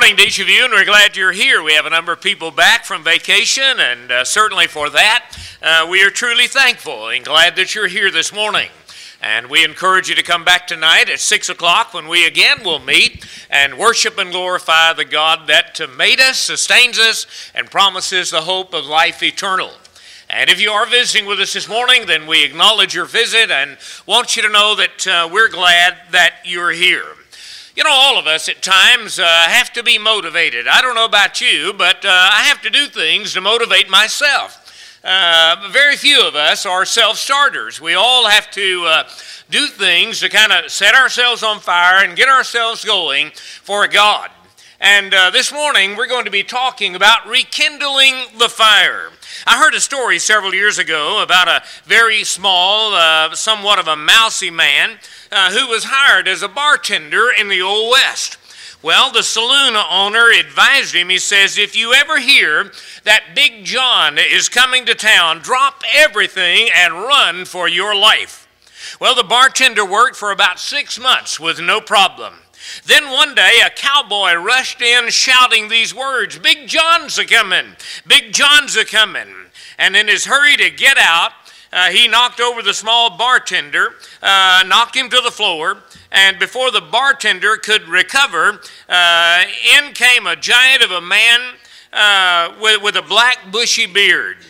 morning to each of you, and we're glad you're here. We have a number of people back from vacation, and certainly for that, we are truly thankful and glad that you're here this morning. And we encourage you to come back tonight at 6 o'clock when we again will meet and worship and glorify the God that made us, sustains us, and promises the hope of life eternal. And if you are visiting with us this morning, then we acknowledge your visit and want you to know that we're glad that you're here. You know, all of us at times have to be motivated. I don't know about you, but I have to do things to motivate myself. Very few of us are self-starters. We all have to do things to kind of set ourselves on fire and get ourselves going for God. And this morning we're going to be talking about rekindling the fire. I heard a story several years ago about a very small, somewhat of a mousy man who was hired as a bartender in the Old West. Well, the saloon owner advised him, he says, if you ever hear that Big John is coming to town, drop everything and run for your life. Well, the bartender worked for about 6 months with no problem. Then one day a cowboy rushed in shouting these words, Big John's a-coming, Big John's a-coming. And in his hurry to get out, he knocked over the small bartender, knocked him to the floor, and before the bartender could recover, in came a giant of a man with a black bushy beard.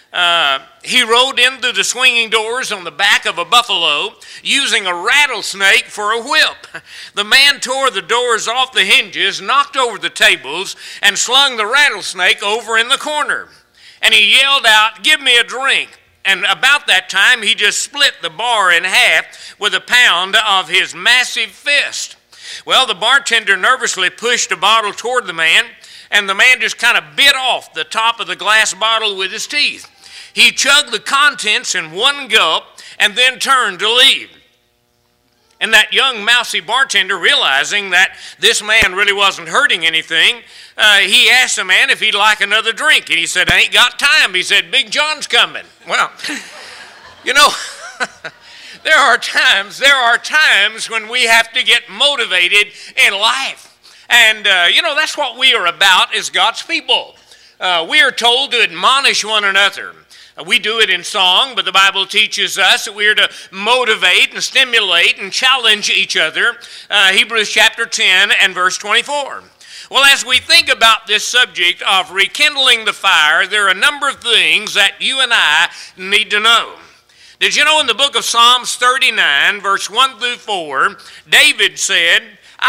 He rode in through the swinging doors on the back of a buffalo using a rattlesnake for a whip. The man tore the doors off the hinges, knocked over the tables, and slung the rattlesnake over in the corner. And he yelled out, give me a drink. And about that time, he just split the bar in half with a pound of his massive fist. Well, the bartender nervously pushed a bottle toward the man, and the man just kind of bit off the top of the glass bottle with his teeth. He chugged the contents in one gulp and then turned to leave. And that young mousy bartender, realizing that this man really wasn't hurting anything, he asked the man if he'd like another drink. And he said, I ain't got time. He said, Big John's coming. Well, you know, there are times when we have to get motivated in life. And, you know, that's what we are about as God's people. We are told to admonish one another. We do it in song, but the Bible teaches us that we are to motivate and stimulate and challenge each other. Hebrews chapter 10 and verse 24. Well, as we think about this subject of rekindling the fire, there are a number of things that you and I need to know. Did you know in the book of Psalms 39, verse 1 through 4, David said,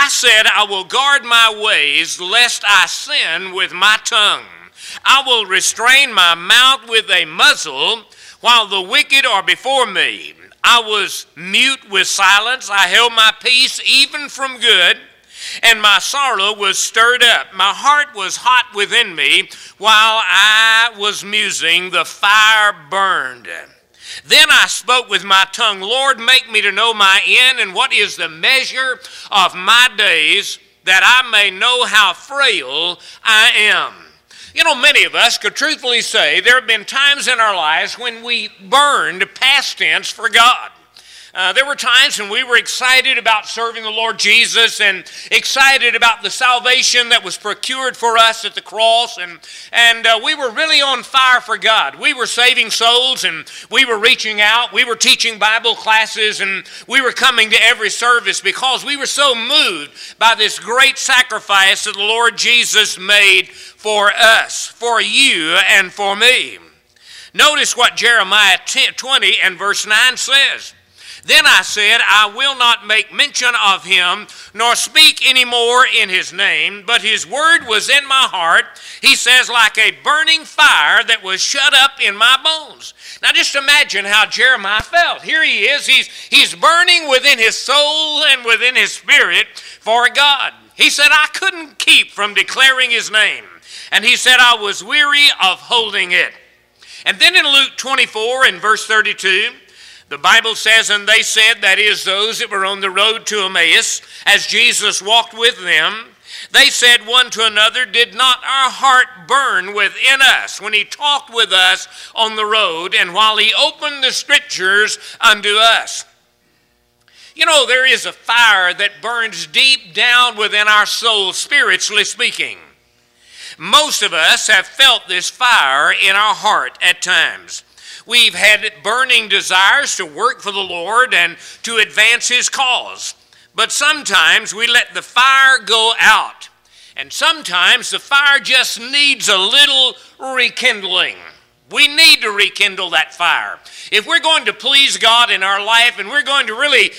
I will guard my ways lest I sin with my tongue. I will restrain my mouth with a muzzle while the wicked are before me. I was mute with silence. I held my peace even from good, and my sorrow was stirred up. My heart was hot within me while I was musing. The fire burned. Then I spoke with my tongue, Lord, make me to know my end and what is the measure of my days, that I may know how frail I am. You know, many of us could truthfully say there have been times in our lives when we burned past tense for God. There were times when we were excited about serving the Lord Jesus and excited about the salvation that was procured for us at the cross. And we were really on fire for God. We were saving souls and we were reaching out. We were teaching Bible classes and we were coming to every service because we were so moved by this great sacrifice that the Lord Jesus made for us, for you, and for me. Notice what Jeremiah 20 and verse 9 says. Then I said, I will not make mention of him, nor speak any more in his name, but his word was in my heart, he says, like a burning fire that was shut up in my bones. Now just imagine how Jeremiah felt. Here he is, he's burning within his soul and within his spirit for God. He said, I couldn't keep from declaring his name. And he said, I was weary of holding it. And then in Luke 24 and verse 32, the Bible says, and they said, that is those that were on the road to Emmaus, as Jesus walked with them, they said one to another, did not our heart burn within us when he talked with us on the road and while he opened the scriptures unto us? You know, there is a fire that burns deep down within our soul, spiritually speaking. Most of us have felt this fire in our heart at times. We've had burning desires to work for the Lord and to advance His cause. But sometimes we let the fire go out. And sometimes the fire just needs a little rekindling. We need to rekindle that fire. If we're going to please God in our life and we're going to really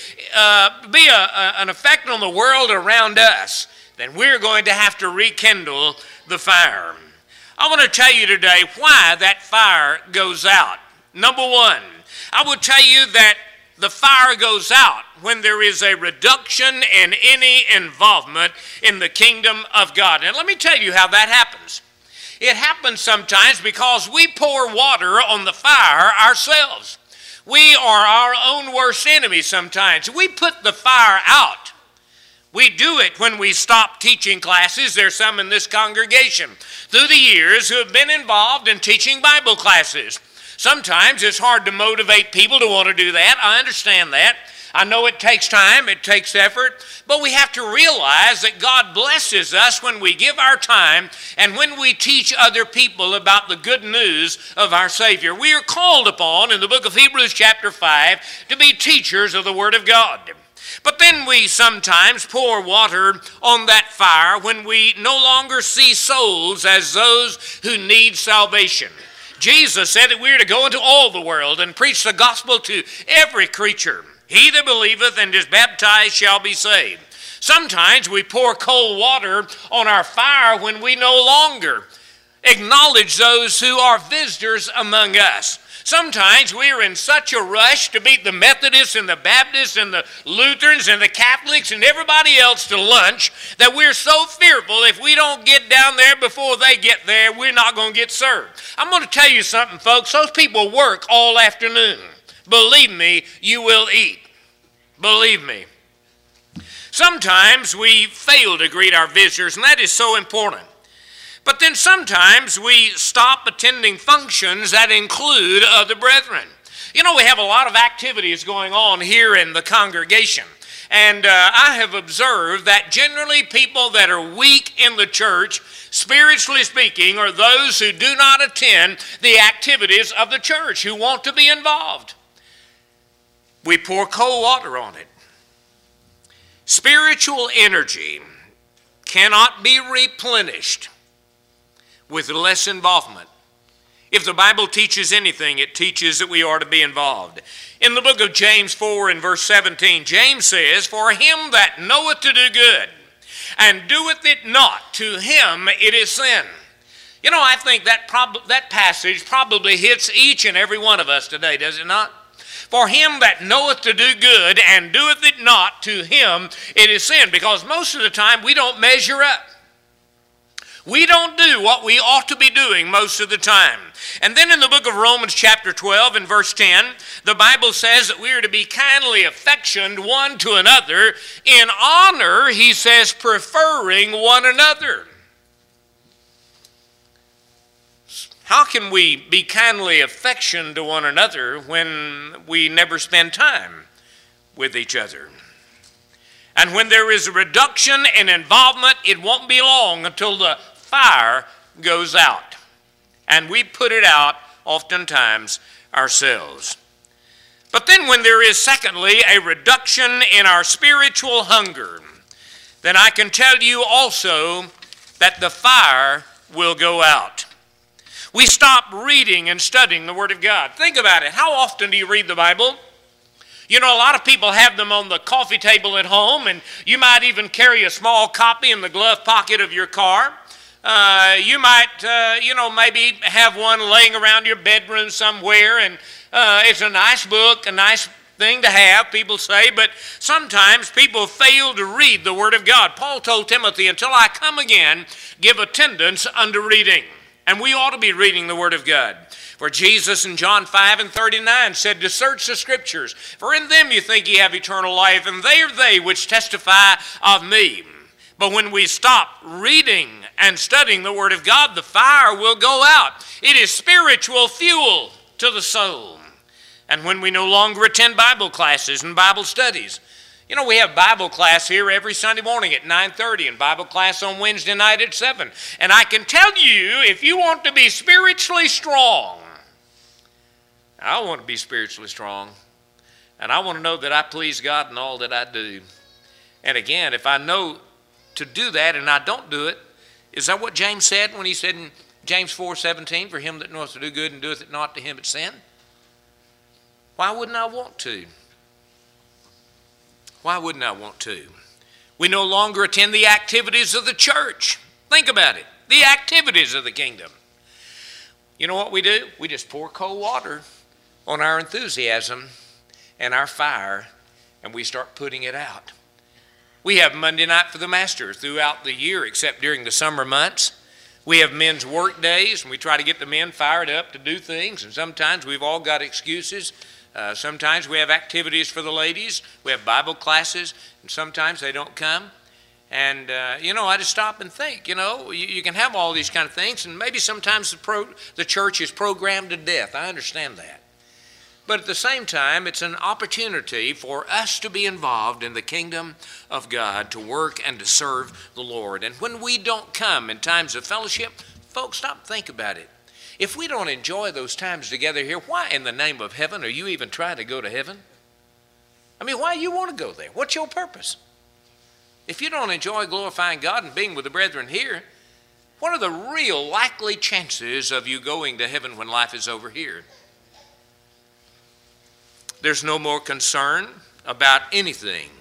be an effect on the world around us, then we're going to have to rekindle the fire. I want to tell you today why that fire goes out. Number one, I will tell you that the fire goes out when there is a reduction in any involvement in the kingdom of God. And let me tell you how that happens. It happens sometimes because we pour water on the fire ourselves. We are our own worst enemy sometimes. We put the fire out. We do it when we stop teaching classes. There's some in this congregation through the years who have been involved in teaching Bible classes. Sometimes it's hard to motivate people to want to do that. I understand that. I know it takes time, it takes effort, but we have to realize that God blesses us when we give our time and when we teach other people about the good news of our Savior. We are called upon in the book of Hebrews chapter 5 to be teachers of the Word of God. But then we sometimes pour water on that fire when we no longer see souls as those who need salvation. Jesus said that we are to go into all the world and preach the gospel to every creature. He that believeth and is baptized shall be saved. Sometimes we pour cold water on our fire when we no longer acknowledge those who are visitors among us. Sometimes we are in such a rush to beat the Methodists and the Baptists and the Lutherans and the Catholics and everybody else to lunch that we're so fearful if we don't get down there before they get there, we're not going to get served. I'm going to tell you something, folks. Those people work all afternoon. Believe me, you will eat. Believe me. Sometimes we fail to greet our visitors, and that is so important. But then sometimes we stop attending functions that include other brethren. You know, we have a lot of activities going on here in the congregation. And I have observed that generally people that are weak in the church, spiritually speaking, are those who do not attend the activities of the church, who want to be involved. We pour cold water on it. Spiritual energy cannot be replenished with less involvement. If the Bible teaches anything, it teaches that we are to be involved. In the book of James 4 and verse 17, James says, "For him that knoweth to do good, and doeth it not, to him it is sin." You know, I think that passage probably hits each and every one of us today, does it not? For him that knoweth to do good, and doeth it not, to him it is sin. Because most of the time we don't measure up. We don't do what we ought to be doing most of the time. And then in the book of Romans chapter 12 and verse 10, the Bible says that we are to be kindly affectioned one to another. In honor, he says, preferring one another. How can we be kindly affectioned to one another when we never spend time with each other? And when there is a reduction in involvement, it won't be long until the fire goes out. And we put it out oftentimes ourselves. But then when there is, secondly, a reduction in our spiritual hunger, then I can tell you also that the fire will go out. We stop reading and studying the Word of God. Think about it. How often do you read the Bible? You know, a lot of people have them on the coffee table at home, and you might even carry a small copy in the glove pocket of your car. You might, maybe have one laying around your bedroom somewhere, and it's a nice book, a nice thing to have, people say, but sometimes people fail to read the Word of God. Paul told Timothy, until I come again, give attendance unto reading. And we ought to be reading the Word of God. For Jesus in John 5 and 39 said to search the Scriptures, for in them you think ye have eternal life, and they are they which testify of me. But when we stop reading and studying the Word of God, the fire will go out. It is spiritual fuel to the soul. And when we no longer attend Bible classes and Bible studies, You know, we have Bible class here every Sunday morning at 9:30 and Bible class on Wednesday night at 7. And I can tell you, if you want to be spiritually strong, I want to be spiritually strong. And I want to know that I please God in all that I do. And again, if I know to do that and I don't do it, is that what James said when he said in James 4:17, for him that knoweth to do good and doeth it not, to him it's sin? Why wouldn't I want to? Why wouldn't I want to? We no longer attend the activities of the church. Think about it. The activities of the kingdom. You know what we do? We just pour cold water on our enthusiasm and our fire, and we start putting it out. We have Monday night for the master throughout the year, except during the summer months. We have men's work days, and we try to get the men fired up to do things, and sometimes we've all got excuses. Sometimes we have activities for the ladies. We have Bible classes, and sometimes they don't come. And, I just stop and think, you can have all these kind of things, and maybe sometimes the church is programmed to death. I understand that. But at the same time, it's an opportunity for us to be involved in the kingdom of God, to work and to serve the Lord. And when we don't come in times of fellowship, folks, stop and think about it. If we don't enjoy those times together here, why in the name of heaven are you even trying to go to heaven? I mean, why do you want to go there? What's your purpose? If you don't enjoy glorifying God and being with the brethren here, what are the real likely chances of you going to heaven when life is over here? There's no more concern about anything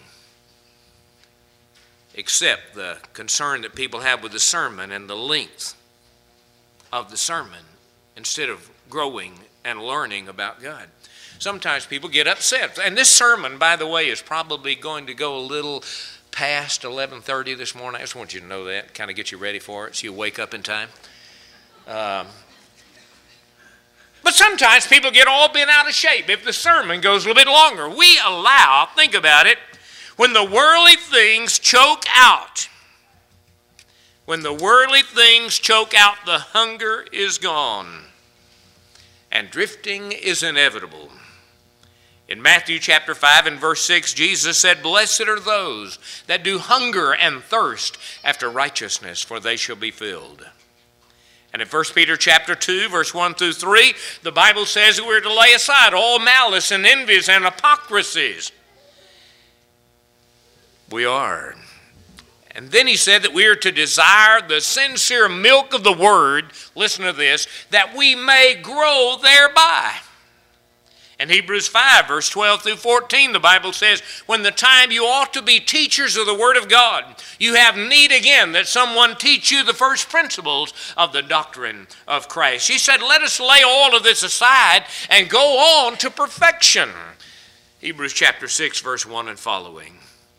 except the concern that people have with the sermon and the length of the sermon instead of growing and learning about God. Sometimes people get upset. And this sermon, by the way, is probably going to go a little past 11:30 this morning. I just want you to know that, kind of get you ready for it so you wake up in time. But sometimes people get all bent out of shape if the sermon goes a little bit longer. We allow, think about it, when the worldly things choke out, the hunger is gone, and drifting is inevitable. In Matthew chapter 5 and verse 6, Jesus said, "Blessed are those that do hunger and thirst after righteousness, for they shall be filled." And in 1 Peter chapter 2, verse 1 through 3, the Bible says that we're to lay aside all malice and envies and hypocrisies. We are. And then he said that we are to desire the sincere milk of the word, listen to this, that we may grow thereby. In Hebrews 5, verse 12 through 14, the Bible says, when the time you ought to be teachers of the Word of God, you have need again that someone teach you the first principles of the doctrine of Christ. He said, let us lay all of this aside and go on to perfection. Hebrews chapter 6, verse 1 and following.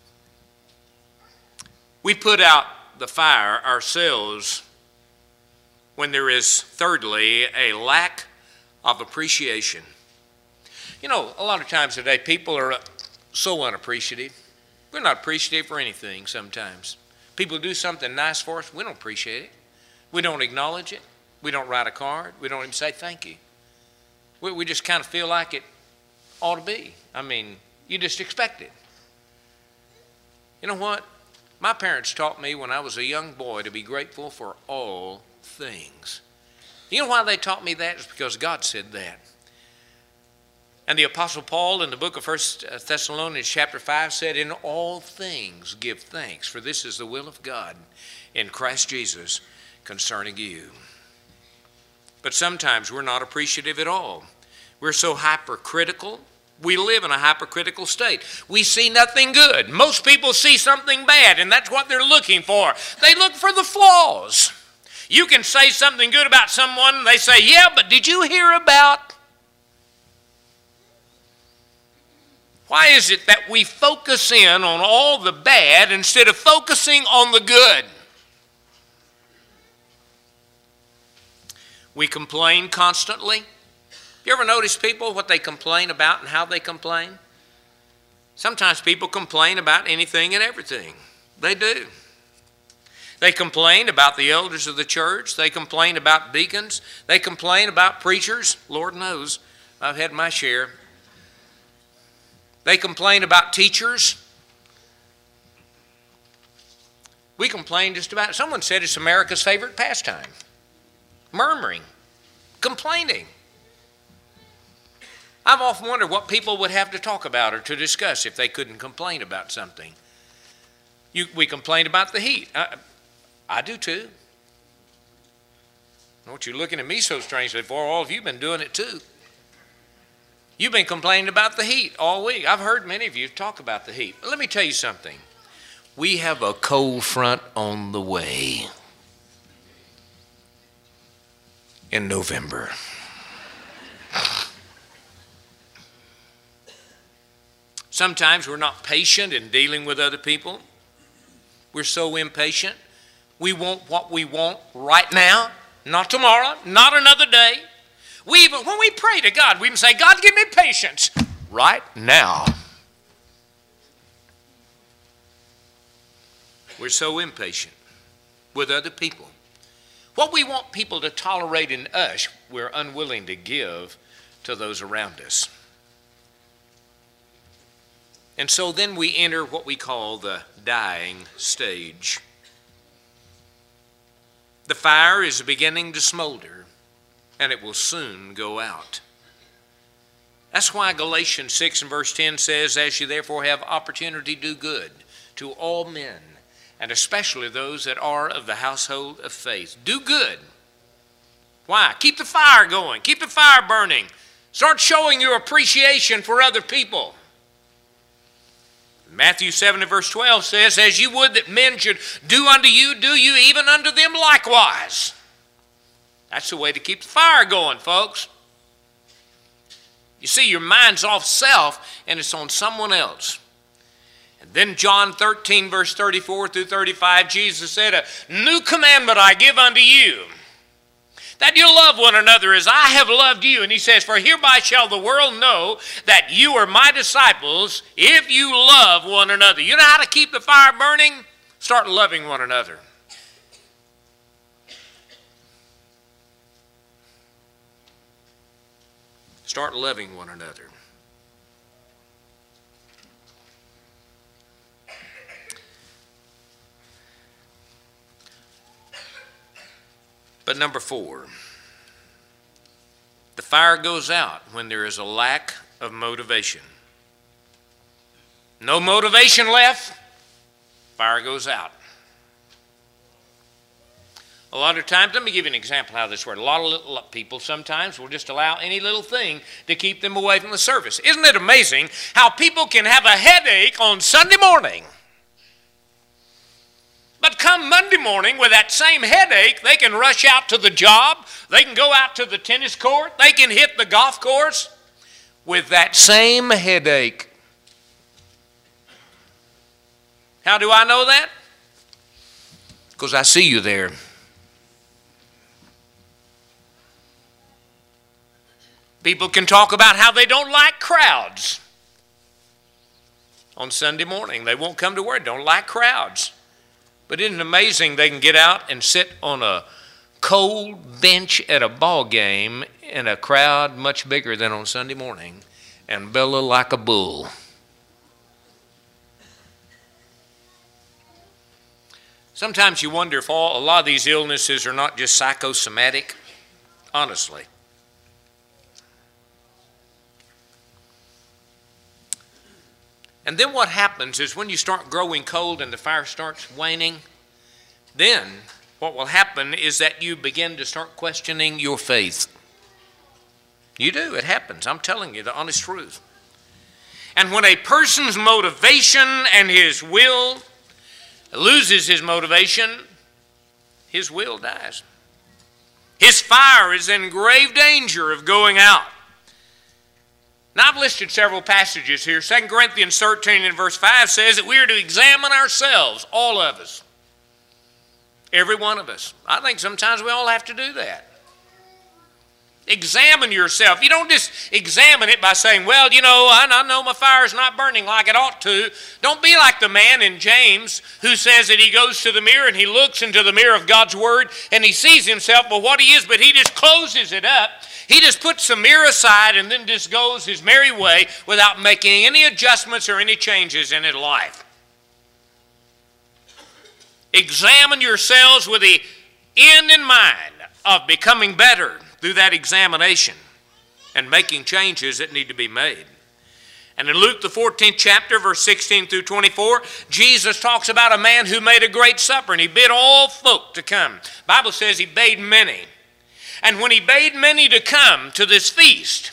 We put out the fire ourselves when there is, thirdly, a lack of appreciation. You know, a lot of times today, people are so unappreciative. We're not appreciative for anything sometimes. People do something nice for us, we don't appreciate it. We don't acknowledge it. We don't write a card. We don't even say thank you. We just kind of feel like it ought to be. I mean, you just expect it. You know what? My parents taught me when I was a young boy to be grateful for all things. You know why they taught me that? It's because God said that. And the Apostle Paul in the book of 1 Thessalonians chapter 5 said, in all things give thanks, for this is the will of God in Christ Jesus concerning you. But sometimes we're not appreciative at all. We're so hypercritical. We live in a hypercritical state. We see nothing good. Most people see something bad, and that's what they're looking for. They look for the flaws. You can say something good about someone, and they say, yeah, but did you hear about? Why is it that we focus in on all the bad instead of focusing on the good? We complain constantly. You ever notice people, what they complain about and how they complain? Sometimes people complain about anything and everything. They do. They complain about the elders of the church. They complain about deacons. They complain about preachers. Lord knows, I've had my share. They complain about teachers. We complain just about, someone said it's America's favorite pastime. Murmuring, complaining. I've often wondered what people would have to talk about or to discuss if they couldn't complain about something. We complain about the heat. I do too. I know what you're looking at me so strangely for. All of you have been doing it too. You've been complaining about the heat all week. I've heard many of you talk about the heat. But let me tell you something. We have a cold front on the way in November. Sometimes we're not patient in dealing with other people. We're so impatient. We want what we want right now, not tomorrow, not another day. When we pray to God, we can say, God, give me patience right now. We're so impatient with other people. What we want people to tolerate in us, we're unwilling to give to those around us. And so then we enter what we call the dying stage. The fire is beginning to smolder, and it will soon go out. That's why Galatians 6 and verse 10 says, as you therefore have opportunity, do good to all men, and especially those that are of the household of faith. Do good. Why? Keep the fire going. Keep the fire burning. Start showing your appreciation for other people. Matthew 7 and verse 12 says, as you would that men should do unto you, do you even unto them likewise. That's the way to keep the fire going, folks. You see, your mind's off self and it's on someone else. And then John 13 verse 34 through 35, Jesus said, a new commandment I give unto you, that you love one another as I have loved you. And he says, for hereby shall the world know that you are my disciples if you love one another. You know how to keep the fire burning? Start loving one another. Start loving one another. But number 4, the fire goes out when there is a lack of motivation. No motivation left, fire goes out. A lot of times, let me give you an example of how this works. A lot of little people sometimes will just allow any little thing to keep them away from the service. Isn't it amazing how people can have a headache on Sunday morning, but come Monday morning with that same headache, they can rush out to the job, they can go out to the tennis court, they can hit the golf course with that same headache. How do I know that? Because I see you there. People can talk about how they don't like crowds. On Sunday morning, they won't come to work, don't like crowds. But isn't it amazing they can get out and sit on a cold bench at a ball game in a crowd much bigger than on Sunday morning and bellow like a bull? Sometimes you wonder if a lot of these illnesses are not just psychosomatic, honestly. And then what happens is when you start growing cold and the fire starts waning, then what will happen is that you begin to start questioning your faith. You do, it happens. I'm telling you the honest truth. And when a person's motivation and his will loses his motivation, his will dies. His fire is in grave danger of going out. Now, I've listed several passages here. 2 Corinthians 13 and verse 5 says that we are to examine ourselves, all of us. Every one of us. I think sometimes we all have to do that. Examine yourself. You don't just examine it by saying, well, you know, I know my fire is not burning like it ought to. Don't be like the man in James who says that he goes to the mirror and he looks into the mirror of God's Word and he sees himself for what he is, but he just closes it up. He just puts the mirror aside and then just goes his merry way without making any adjustments or any changes in his life. Examine yourselves with the end in mind of becoming better through that examination and making changes that need to be made. And in Luke the 14th chapter, verse 16 through 24, Jesus talks about a man who made a great supper, and he bid all folk to come. The Bible says he bade many. And when he bade many to come to this feast,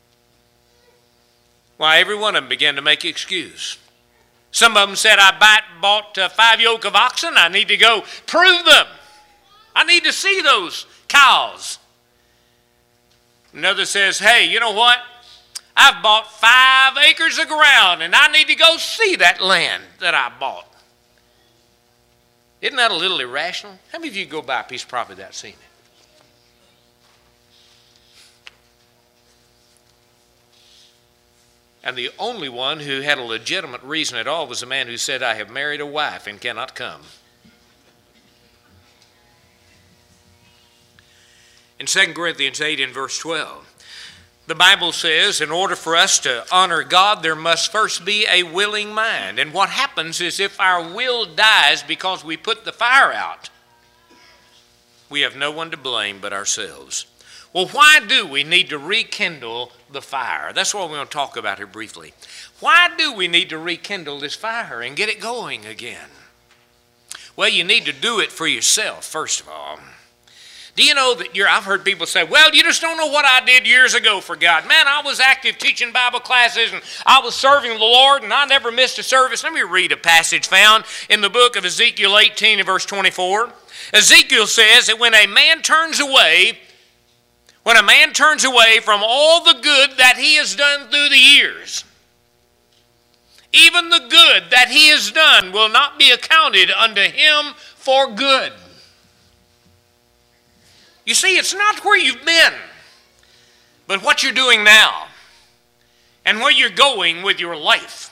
why, every one of them began to make excuse. Some of them said, I bought 5 yoke of oxen. I need to go prove them. I need to see those cows. Another says, hey, you know what? I've bought 5 acres of ground, and I need to go see that land that I bought. Isn't that a little irrational? How many of you go buy a piece of property without seeing it? And the only one who had a legitimate reason at all was the man who said, I have married a wife and cannot come. In 2 Corinthians 8 in verse 12, the Bible says, in order for us to honor God, there must first be a willing mind. And what happens is if our will dies because we put the fire out, we have no one to blame but ourselves. Well, why do we need to rekindle the fire? That's what we're going to talk about here briefly. Why do we need to rekindle this fire and get it going again? Well, you need to do it for yourself, first of all. Do you know that I've heard people say, well, you just don't know what I did years ago for God. Man, I was active teaching Bible classes, and I was serving the Lord, and I never missed a service. Let me read a passage found in the book of Ezekiel 18 and verse 24. Ezekiel says that when a man turns away from all the good that he has done through the years, even the good that he has done will not be accounted unto him for good. You see, it's not where you've been, but what you're doing now and where you're going with your life.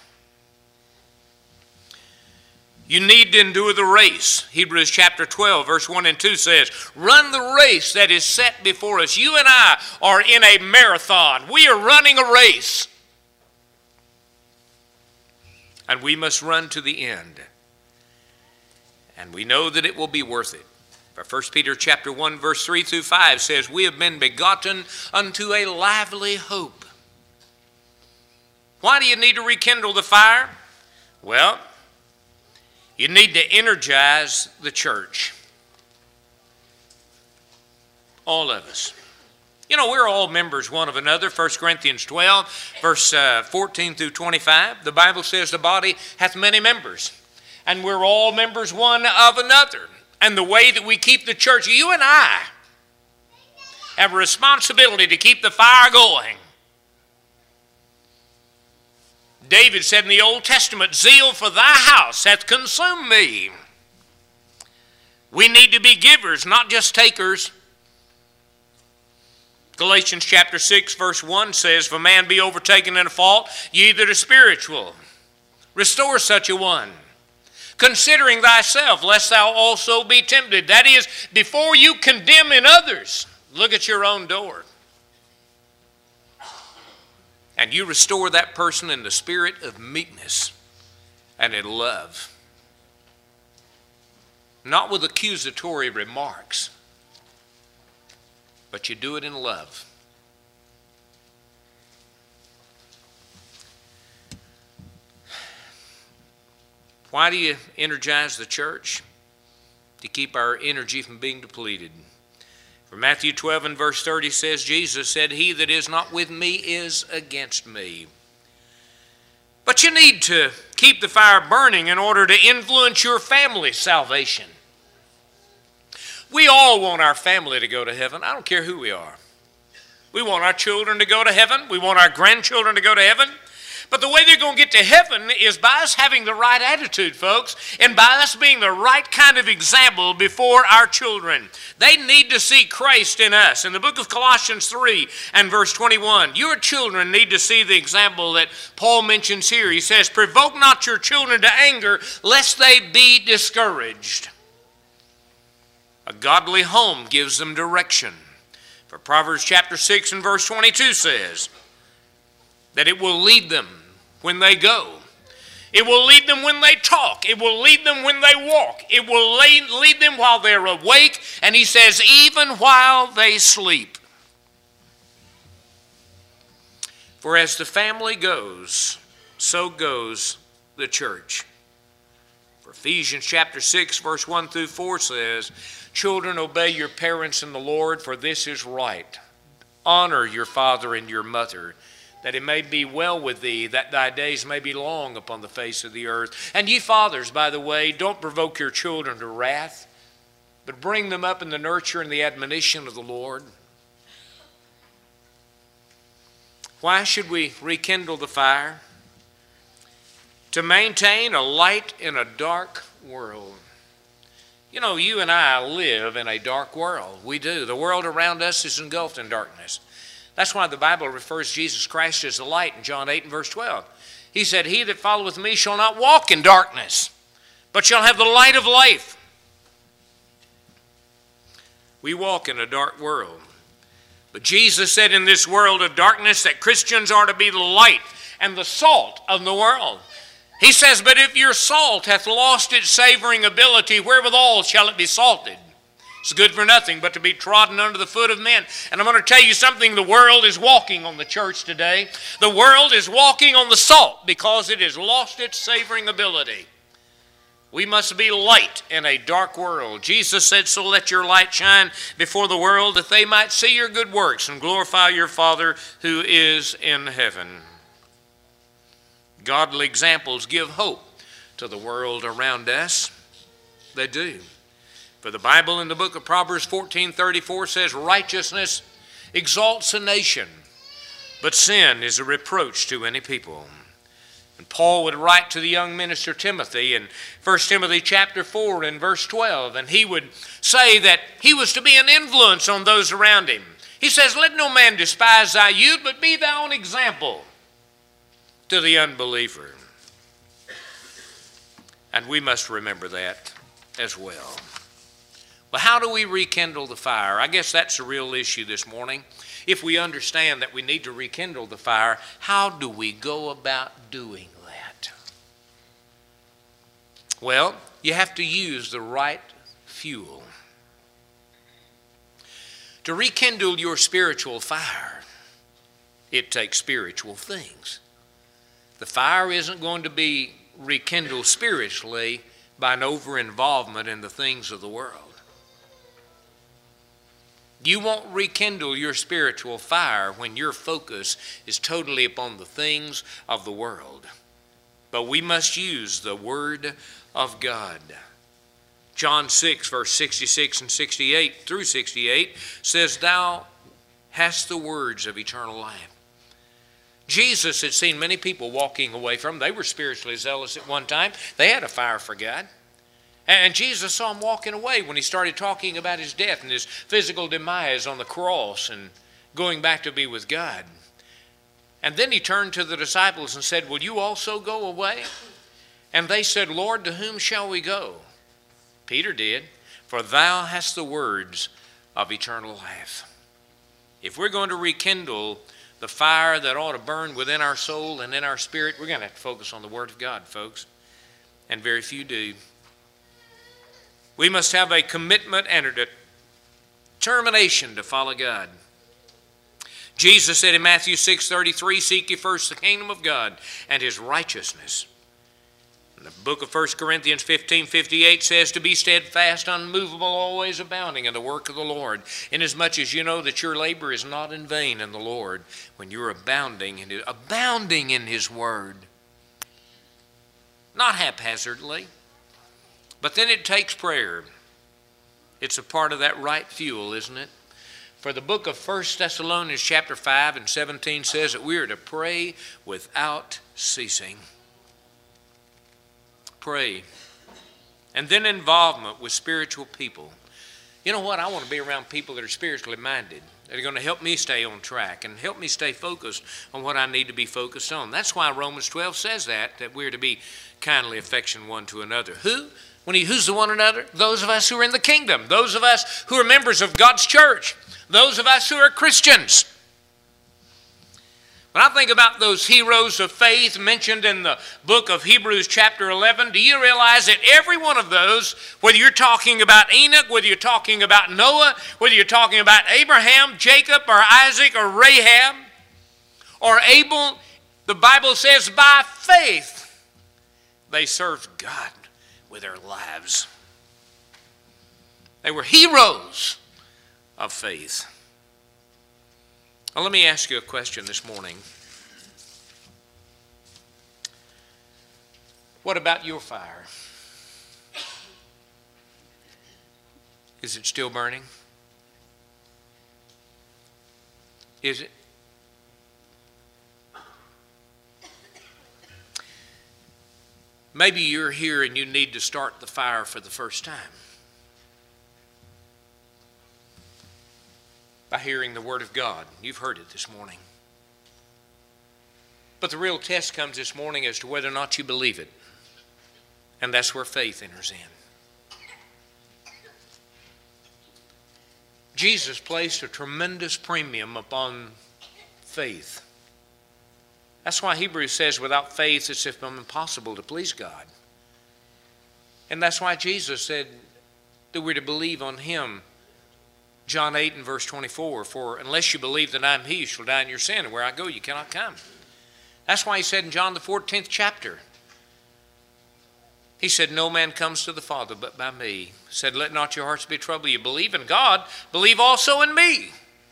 You need to endure the race. Hebrews chapter 12, verse 1 and 2 says, run the race that is set before us. You and I are in a marathon. We are running a race. And we must run to the end. And we know that it will be worth it. For 1 Peter chapter 1, verse 3 through 5 says, we have been begotten unto a lively hope. Why do you need to rekindle the fire? Well, you need to energize the church. All of us. You know, we're all members one of another. 1 Corinthians 12, verse 14 through 25. The Bible says the body hath many members, and we're all members one of another. And the way that we keep the church, you and I have a responsibility to keep the fire going. David said in the Old Testament, zeal for thy house hath consumed me. We need to be givers, not just takers. Galatians chapter 6, verse 1 says, if a man be overtaken in a fault, ye that are spiritual, restore such a one, considering thyself, lest thou also be tempted. That is, before you condemn in others, look at your own door. And you restore that person in the spirit of meekness and in love. Not with accusatory remarks, but you do it in love. Why do you energize the church? To keep our energy from being depleted. For Matthew 12 and verse 30 says, Jesus said, he that is not with me is against me. But you need to keep the fire burning in order to influence your family's salvation. We all want our family to go to heaven. I don't care who we are. We want our children to go to heaven. We want our grandchildren to go to heaven. But the way they're going to get to heaven is by us having the right attitude, folks, and by us being the right kind of example before our children. They need to see Christ in us. In the book of Colossians 3 and verse 21, your children need to see the example that Paul mentions here. He says, provoke not your children to anger, lest they be discouraged. A godly home gives them direction. For Proverbs chapter 6 and verse 22 says, that it will lead them when they go. It will lead them when they talk. It will lead them when they walk. It will lead them while they're awake. And he says, even while they sleep. For as the family goes, so goes the church. For Ephesians chapter 6, verse 1 through 4 says, children, obey your parents in the Lord, for this is right. Honor your father and your mother, that it may be well with thee, that thy days may be long upon the face of the earth. And ye fathers, by the way, don't provoke your children to wrath, but bring them up in the nurture and the admonition of the Lord. Why should we rekindle the fire? To maintain a light in a dark world. You know, you and I live in a dark world. We do. The world around us is engulfed in darkness. That's why the Bible refers to Jesus Christ as the light in John 8 and verse 12. He said, he that followeth me shall not walk in darkness, but shall have the light of life. We walk in a dark world. But Jesus said in this world of darkness that Christians are to be the light and the salt of the world. He says, but if your salt hath lost its savoring ability, wherewithal shall it be salted? It's good for nothing but to be trodden under the foot of men. And I'm going to tell you something, the world is walking on the church today. The world is walking on the salt because it has lost its savoring ability. We must be light in a dark world. Jesus said, so let your light shine before the world, that they might see your good works and glorify your Father who is in heaven. Godly examples give hope to the world around us. They do. For the Bible in the book of Proverbs 14:34 says, righteousness exalts a nation, but sin is a reproach to any people. And Paul would write to the young minister Timothy in 1 Timothy chapter 4 and verse 12, and he would say that he was to be an influence on those around him. He says, let no man despise thy youth, but be thou an example to the unbeliever. And we must remember that as well. Well, how do we rekindle the fire? I guess that's the real issue this morning. If we understand that we need to rekindle the fire, how do we go about doing that? Well, you have to use the right fuel. To rekindle your spiritual fire, it takes spiritual things. The fire isn't going to be rekindled spiritually by an over-involvement in the things of the world. You won't rekindle your spiritual fire when your focus is totally upon the things of the world. But we must use the Word of God. John 6, verse 66 and 68 through 68 says, thou hast the words of eternal life. Jesus had seen many people walking away from him. They were spiritually zealous at one time. They had a fire for God. And Jesus saw him walking away when he started talking about his death and his physical demise on the cross and going back to be with God. And then he turned to the disciples and said, will you also go away? And they said, Lord, to whom shall we go? Peter did, for thou hast the words of eternal life. If we're going to rekindle the fire that ought to burn within our soul and in our spirit, we're going to have to focus on the Word of God, folks. And very few do. We must have a commitment and a determination to follow God. Jesus said in Matthew 6:33, seek ye first the kingdom of God and his righteousness. And the book of 1 Corinthians 15:58 says to be steadfast, unmovable, always abounding in the work of the Lord, inasmuch as you know that your labor is not in vain in the Lord, when you're abounding in his word. Not haphazardly. But then it takes prayer. It's a part of that right fuel, isn't it? For the book of 1 Thessalonians chapter 5 and 17 says that we are to pray without ceasing. Pray. And then involvement with spiritual people. You know what? I want to be around people that are spiritually minded, that are going to help me stay on track and help me stay focused on what I need to be focused on. That's why Romans 12 says that we're to be kindly affection one to another. Who? Who's the one another? Those of us who are in the kingdom. Those of us who are members of God's church. Those of us who are Christians. When I think about those heroes of faith mentioned in the book of Hebrews chapter 11, do you realize that every one of those, whether you're talking about Enoch, whether you're talking about Noah, whether you're talking about Abraham, Jacob, or Isaac, or Rahab, or Abel, the Bible says by faith they served God with their lives. They were heroes of faith. Well, let me ask you a question this morning. What about your fire? Is it still burning? Is it? Maybe you're here and you need to start the fire for the first time by hearing the Word of God. You've heard it this morning. But the real test comes this morning as to whether or not you believe it. And that's where faith enters in. Jesus placed a tremendous premium upon faith. That's why Hebrews says without faith it's impossible to please God. And that's why Jesus said that we're to believe on Him. John 8 and verse 24, for unless you believe that I am He, you shall die in your sin, and where I go you cannot come. That's why He said in John the 14th chapter, He said, no man comes to the Father but by me. He said, let not your hearts be troubled. You believe in God, believe also in me.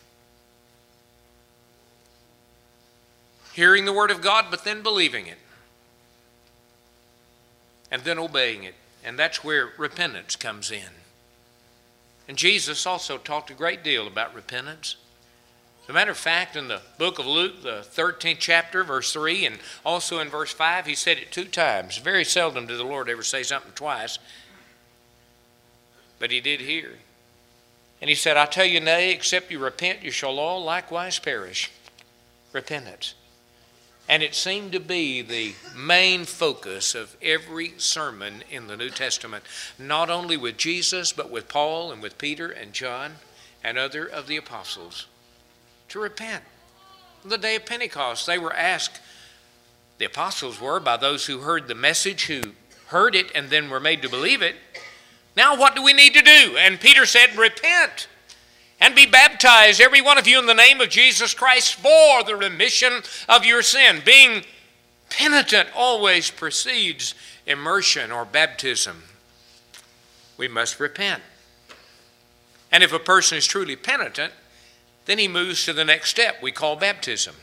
Hearing the Word of God, but then believing it. And then obeying it. And that's where repentance comes in. And Jesus also talked a great deal about repentance. As a matter of fact, in the book of Luke, the 13th chapter, verse 3, and also in verse 5, He said it 2 times. Very seldom did the Lord ever say something twice. But He did here. And He said, I tell you, nay, except you repent, you shall all likewise perish. Repentance. And it seemed to be the main focus of every sermon in the New Testament, not only with Jesus, but with Paul and with Peter and John and other of the apostles, to repent. On the day of Pentecost, they were asked, the apostles were, by those who heard the message, who heard it and then were made to believe it, now what do we need to do? And Peter said, repent. And be baptized, every one of you, in the name of Jesus Christ for the remission of your sin. Being penitent always precedes immersion or baptism. We must repent. And if a person is truly penitent, then he moves to the next step we call baptism.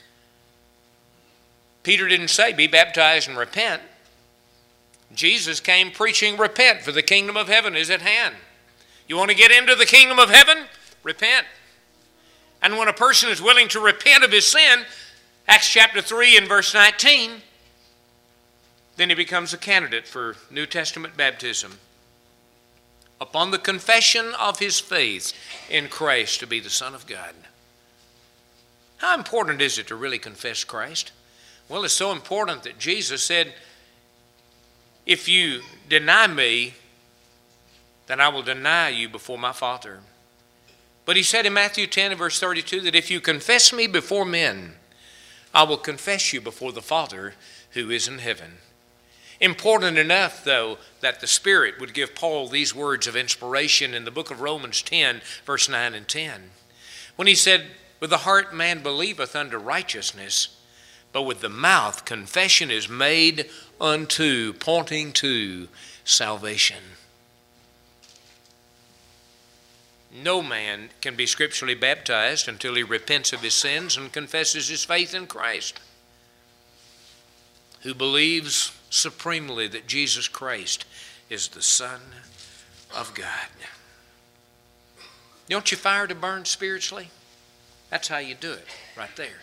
Peter didn't say, be baptized and repent. Jesus came preaching, repent, for the kingdom of heaven is at hand. You want to get into the kingdom of heaven? Repent. And when a person is willing to repent of his sin, Acts chapter 3 and verse 19, then he becomes a candidate for New Testament baptism. Upon the confession of his faith in Christ to be the Son of God. How important is it to really confess Christ? Well, it's so important that Jesus said, if you deny me, then I will deny you before my Father. But He said in Matthew 10 and verse 32 that if you confess me before men, I will confess you before the Father who is in heaven. Important enough, though, that the Spirit would give Paul these words of inspiration in the book of Romans 10, verse 9 and 10. When he said, with the heart man believeth unto righteousness, but with the mouth confession is made unto, pointing to salvation. No man can be scripturally baptized until he repents of his sins and confesses his faith in Christ, who believes supremely that Jesus Christ is the Son of God. Don't you fire to burn spiritually? That's how you do it, right there.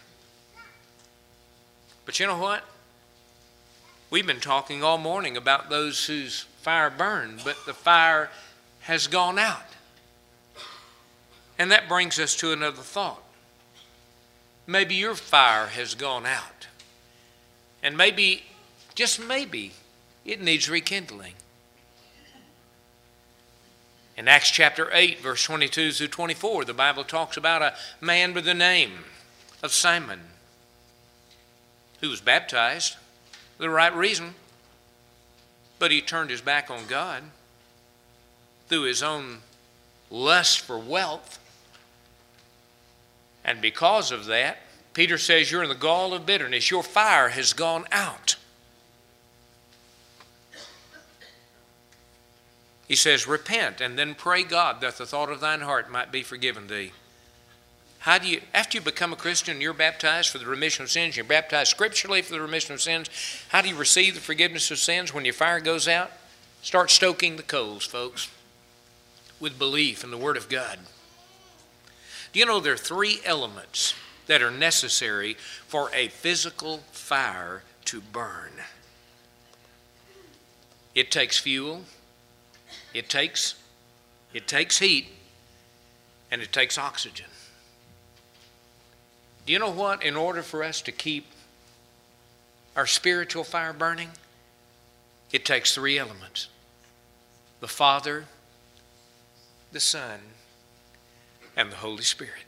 But you know what? We've been talking all morning about those whose fire burned, but the fire has gone out. And that brings us to another thought. Maybe your fire has gone out. And maybe, just maybe, it needs rekindling. In Acts chapter 8, verse 22 through 24, the Bible talks about a man by the name of Simon. who was baptized for the right reason, but he turned his back on God through his own lust for wealth. And because of that, Peter says, you're in the gall of bitterness. Your fire has gone out. He says, repent and then pray God that the thought of thine heart might be forgiven thee. How do you, after you become a Christian, you're baptized for the remission of sins, you're baptized scripturally for the remission of sins, how do you receive the forgiveness of sins when your fire goes out? Start stoking the coals, folks, with belief in the Word of God. Do you know there are 3 elements that are necessary for a physical fire to burn? It takes fuel, it takes heat, and it takes oxygen. Do you know what? In order for us to keep our spiritual fire burning, it takes 3 elements: the Father, the Son, and the Holy Spirit.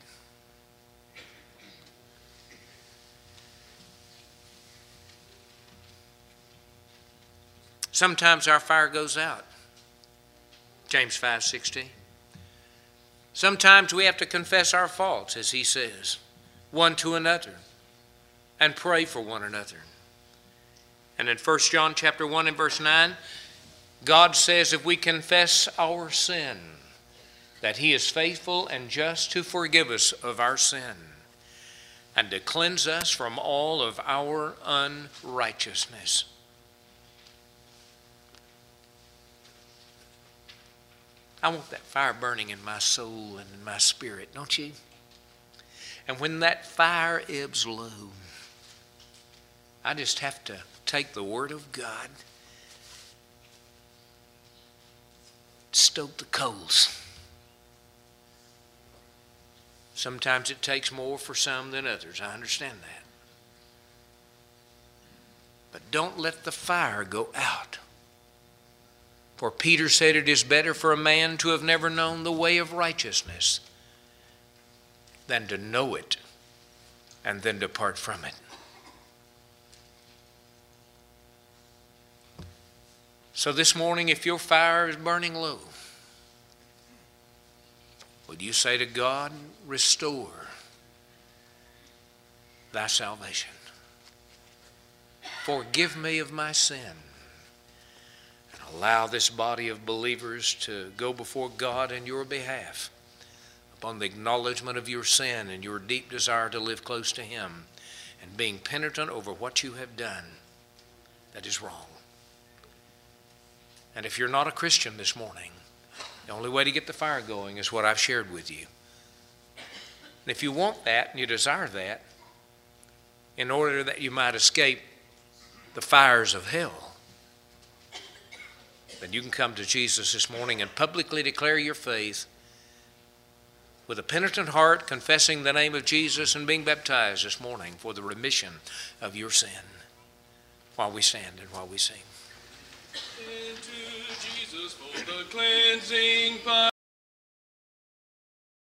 Sometimes our fire goes out. James 5:16. Sometimes we have to confess our faults, as he says, one to another, and pray for one another. And in 1 John chapter 1 and verse 9, God says if we confess our sin, that he is faithful and just to forgive us of our sin and to cleanse us from all of our unrighteousness. I want that fire burning in my soul and in my spirit, don't you? And when that fire ebbs low, I just have to take the Word of God, stoke the coals. Sometimes it takes more for some than others. I understand that. But don't let the fire go out. For Peter said, it is better for a man to have never known the way of righteousness than to know it and then depart from it. So this morning, if your fire is burning low, would you say to God, restore thy salvation. Forgive me of my sin. And allow this body of believers to go before God in your behalf upon the acknowledgement of your sin and your deep desire to live close to him and being penitent over what you have done that is wrong. And if you're not a Christian this morning, the only way to get the fire going is what I've shared with you. And if you want that and you desire that, in order that you might escape the fires of hell, then you can come to Jesus this morning and publicly declare your faith with a penitent heart, confessing the name of Jesus and being baptized this morning for the remission of your sin, while we stand and while we sing. Into Jesus for the cleansing fire.